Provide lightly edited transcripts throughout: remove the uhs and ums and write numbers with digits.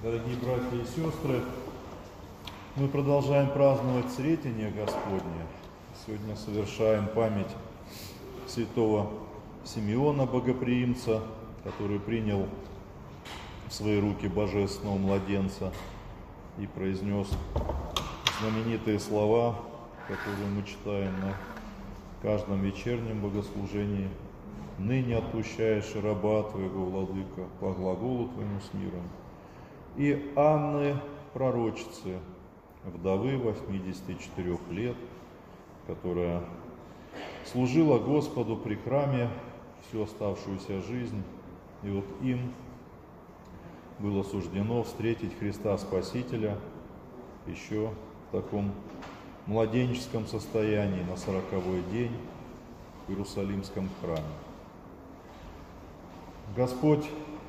Дорогие братья и сестры, мы продолжаем праздновать Сретение Господне. Сегодня совершаем память святого Симеона Богоприимца, который принял в свои руки божественного младенца и произнес знаменитые слова, которые мы читаем на каждом вечернем богослужении. «Ныне отпущаешь раба Твоего, Владыка, по глаголу Твоему с миром». И Анны, пророчицы, вдовы 84 лет, которая служила Господу при храме всю оставшуюся жизнь, и вот им было суждено встретить Христа Спасителя еще в таком младенческом состоянии на 40-й день в Иерусалимском храме. Господь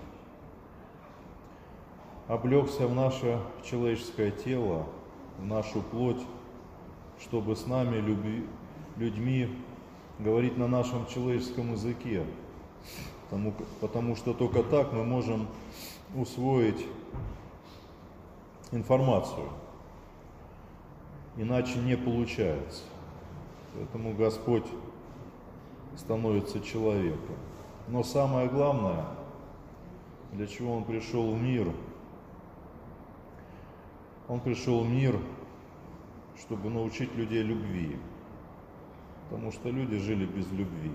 облегся в наше человеческое тело, в нашу плоть, чтобы с нами, людьми, говорить на нашем человеческом языке, потому что только так мы можем усвоить информацию, иначе не получается. Поэтому Господь становится человеком. Но самое главное, для чего Он пришел в мир, Он пришел в мир, чтобы научить людей любви, потому что люди жили без любви.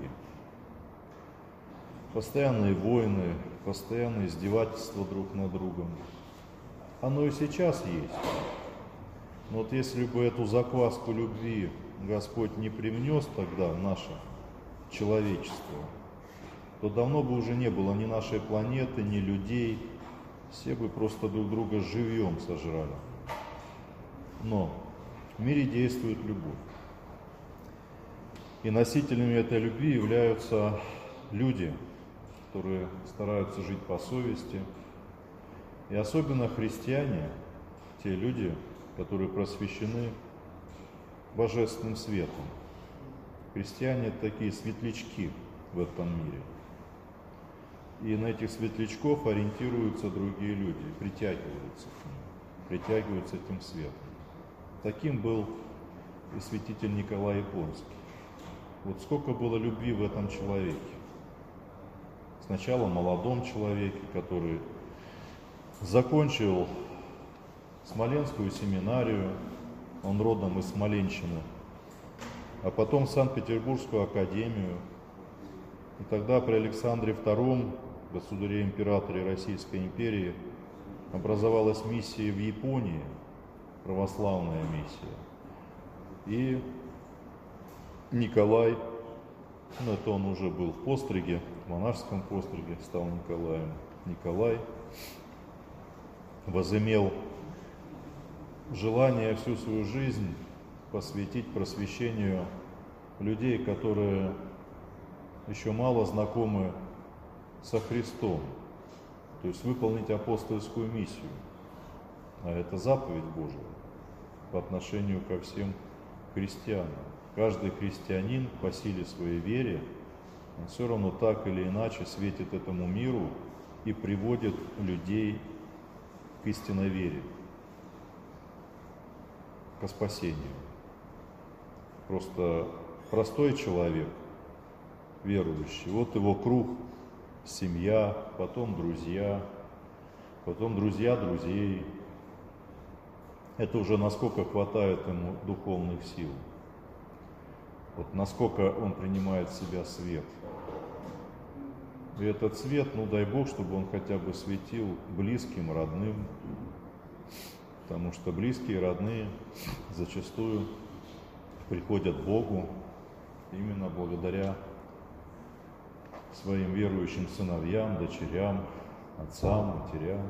Постоянные войны, постоянные издевательства друг над другом. Оно и сейчас есть. Но вот если бы эту закваску любви Господь не привнес тогда в наше человечество, то давно бы уже не было ни нашей планеты, ни людей, все бы просто друг друга живьем сожрали. Но в мире действует любовь. И носителями этой любви являются люди, которые стараются жить по совести. И особенно христиане, те люди, которые просвещены божественным светом. Христиане – это такие светлячки в этом мире. И на этих светлячков ориентируются другие люди, притягиваются к ним, притягиваются этим светом. Таким был и святитель Николай Японский. Вот сколько было любви в этом человеке. Сначала молодом человеке, который закончил Смоленскую семинарию, он родом из Смоленщины, а потом Санкт-Петербургскую академию. И тогда при Александре II, государе-императоре Российской империи, образовалась миссия в Японии, православная миссия. И Николай, это он уже был в постриге, в монашеском постриге стал Николаем. Николай возымел желание всю свою жизнь посвятить просвещению людей, которые еще мало знакомы со Христом, то есть выполнить апостольскую миссию. А это заповедь Божия по отношению ко всем христианам. Каждый христианин по силе своей веры, он все равно так или иначе светит этому миру и приводит людей к истинной вере, к спасению. Просто простой человек, верующий, вот его круг, семья, потом друзья друзей. Это уже насколько хватает ему духовных сил. Вот насколько он принимает в себя свет. И этот свет, дай Бог, чтобы он хотя бы светил близким, родным. Потому что близкие, родные зачастую приходят к Богу именно благодаря своим верующим сыновьям, дочерям, отцам, матерям.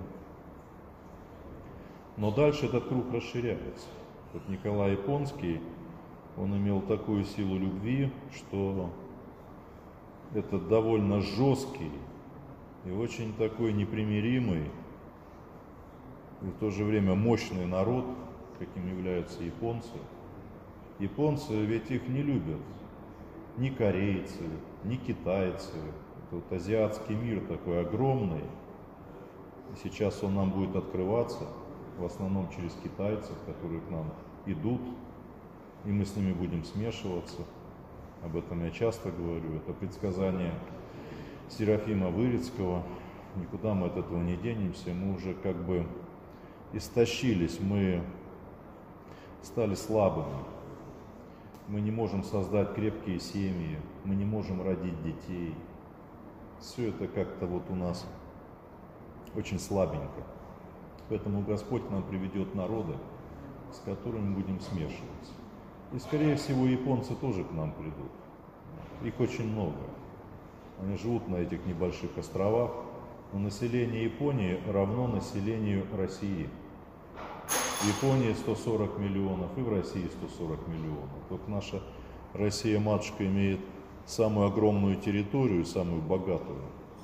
Но дальше этот круг расширяется. Вот Николай Японский, он имел такую силу любви, что это довольно жесткий и очень такой непримиримый, и в то же время мощный народ, каким являются японцы. Японцы ведь их не любят ни корейцы, ни китайцы. Это вот азиатский мир такой огромный, Сейчас он нам будет открываться, в основном через китайцев, которые к нам идут, и мы с ними будем смешиваться. Об этом я часто говорю. Это предсказание Серафима Вырицкого. Никуда мы от этого не денемся. Мы уже как бы истощились, мы стали слабыми. Мы не можем создать крепкие семьи, мы не можем родить детей. Все это как-то вот у нас очень слабенько. Поэтому Господь нам приведет народы, с которыми мы будем смешиваться. И, скорее всего, японцы тоже к нам придут. Их очень много. Они живут на этих небольших островах, но население Японии равно населению России. В Японии 140 миллионов и в России 140 миллионов. Только наша Россия-матушка имеет самую огромную территорию, самую богатую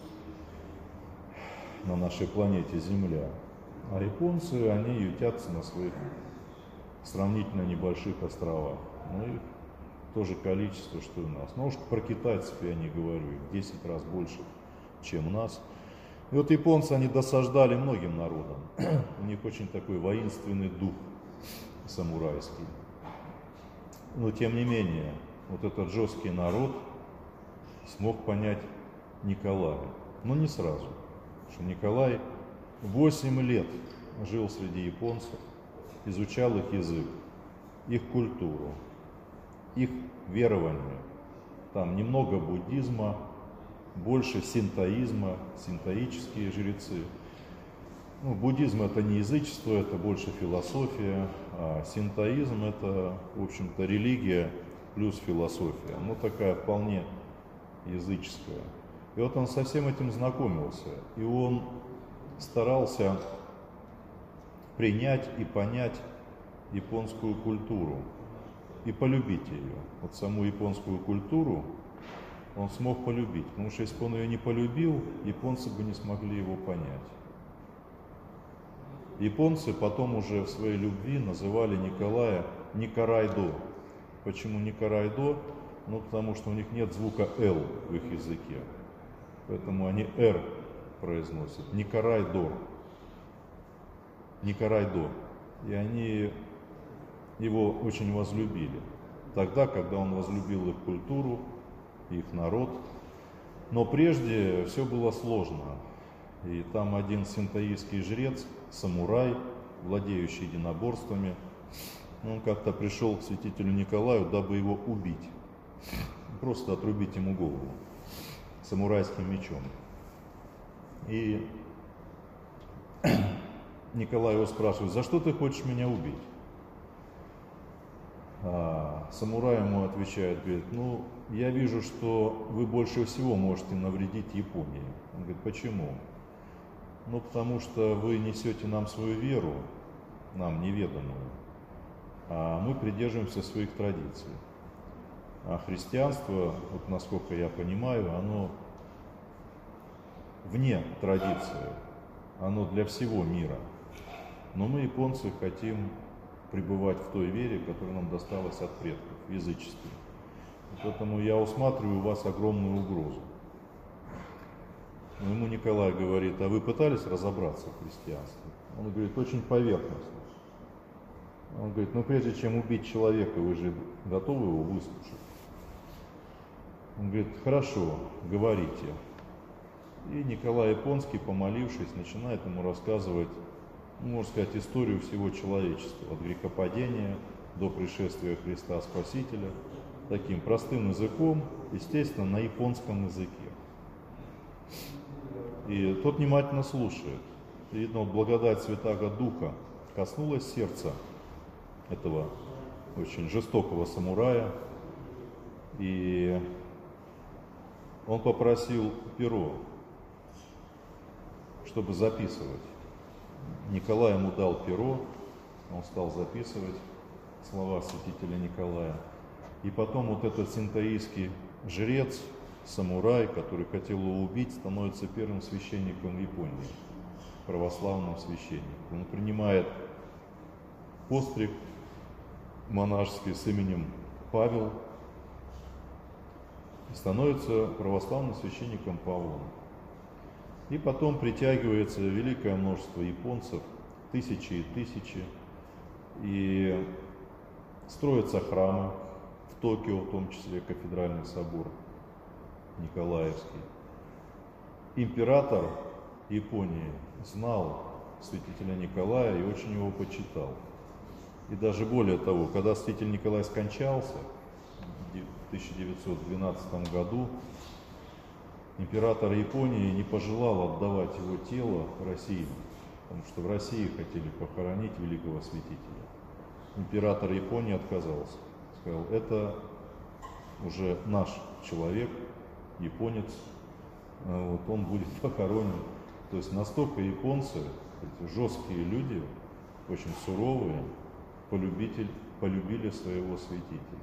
на нашей планете Земля. А японцы, они ютятся на своих сравнительно небольших островах. Ну, их тоже количество, что и у нас. Но уж про китайцев я не говорю, их в 10 раз больше, чем у нас. И вот японцы, они досаждали многим народам. У них очень такой воинственный дух самурайский. Но тем не менее, вот этот жесткий народ смог понять Николая. Но не сразу. Потому что Николай 8 лет жил среди японцев, изучал их язык, их культуру, их верование. Там немного буддизма, больше синтоизма, синтоические жрецы. Ну, буддизм это не язычество, это больше философия, а синтоизм это, в общем-то, религия плюс философия, ну такая вполне языческая. И вот он со всем этим знакомился, и он старался принять и понять японскую культуру и полюбить ее. Вот саму японскую культуру он смог полюбить, потому что если бы он ее не полюбил, японцы бы не смогли его понять. Японцы потом уже в своей любви называли Николая Никарайдо. Почему Никарайдо? Ну, потому что у них нет звука «л» в их языке. Поэтому они «р» произносят. Никарайдо. Никарайдо. И они его очень возлюбили. Тогда, когда он возлюбил их культуру, их народ. Но прежде все было сложно. И там один синтоистский жрец, самурай, владеющий единоборствами, он как-то пришел к святителю Николаю, дабы его убить. Просто отрубить ему голову самурайским мечом. И Николай его спрашивает: за что ты хочешь меня убить? А самурай ему отвечает, говорит: ну, я вижу, что вы больше всего можете навредить Японии. Он говорит: почему? Ну, потому что вы несете нам свою веру, нам неведомую, а мы придерживаемся своих традиций. А христианство, вот насколько я понимаю, оно вне традиции, оно для всего мира. Но мы, японцы, хотим пребывать в той вере, которая нам досталась от предков, в язычестве. Поэтому я усматриваю у вас огромную угрозу. Но ему Николай говорит: а вы пытались разобраться в христианстве? Он говорит: очень поверхностно. Он говорит: ну прежде чем убить человека, вы же готовы его выслушать? Он говорит: хорошо, говорите. И Николай Японский, помолившись, начинает ему рассказывать, ну, можно сказать, историю всего человечества, от грехопадения до пришествия Христа Спасителя, таким простым языком, естественно, на японском языке. И тот внимательно слушает. И видно, вот благодать Святаго Духа коснулась сердца этого очень жестокого самурая, и он попросил перо, чтобы записывать. Николай ему дал перо, он стал записывать слова святителя Николая. И потом вот этот синтоистский жрец, самурай, который хотел его убить, становится первым священником в Японии, православным священником. Он принимает постриг монашеский с именем Павел и становится православным священником Павлом. И потом притягивается великое множество японцев, тысячи и тысячи, и строятся храмы, в Токио в том числе кафедральный собор Николаевский. Император Японии знал святителя Николая и очень его почитал. И даже более того, когда святитель Николай скончался в 1912 году, император Японии не пожелал отдавать его тело России, потому что в России хотели похоронить великого святителя. Император Японии отказался, сказал, это уже наш человек, японец, вот он будет похоронен. То есть настолько японцы, эти жесткие люди, очень суровые, полюбили своего святителя.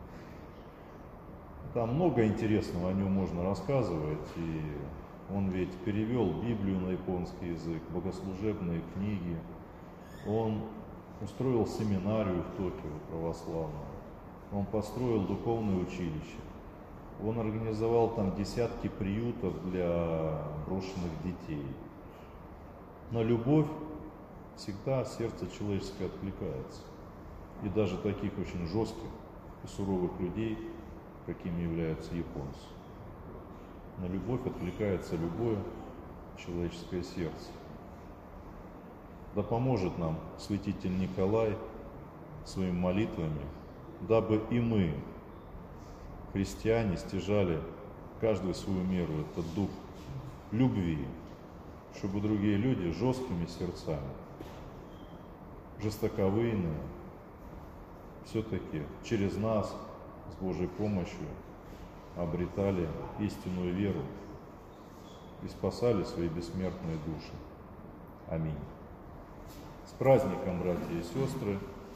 Там много интересного о нем можно рассказывать, и он ведь перевел Библию на японский язык, богослужебные книги, он устроил семинарию в Токио православную, он построил духовное училище, он организовал там десятки приютов для брошенных детей. На любовь всегда сердце человеческое откликается. И даже таких очень жестких и суровых людей, какими являются японцы. На любовь откликается любое человеческое сердце. Да поможет нам святитель Николай своими молитвами, дабы и мы, христиане, стяжали каждую свою меру этот дух любви, чтобы другие люди жесткими сердцами, жестоковыйные, все-таки через нас, с Божьей помощью, обретали истинную веру и спасали свои бессмертные души. Аминь. С праздником, братья и сестры!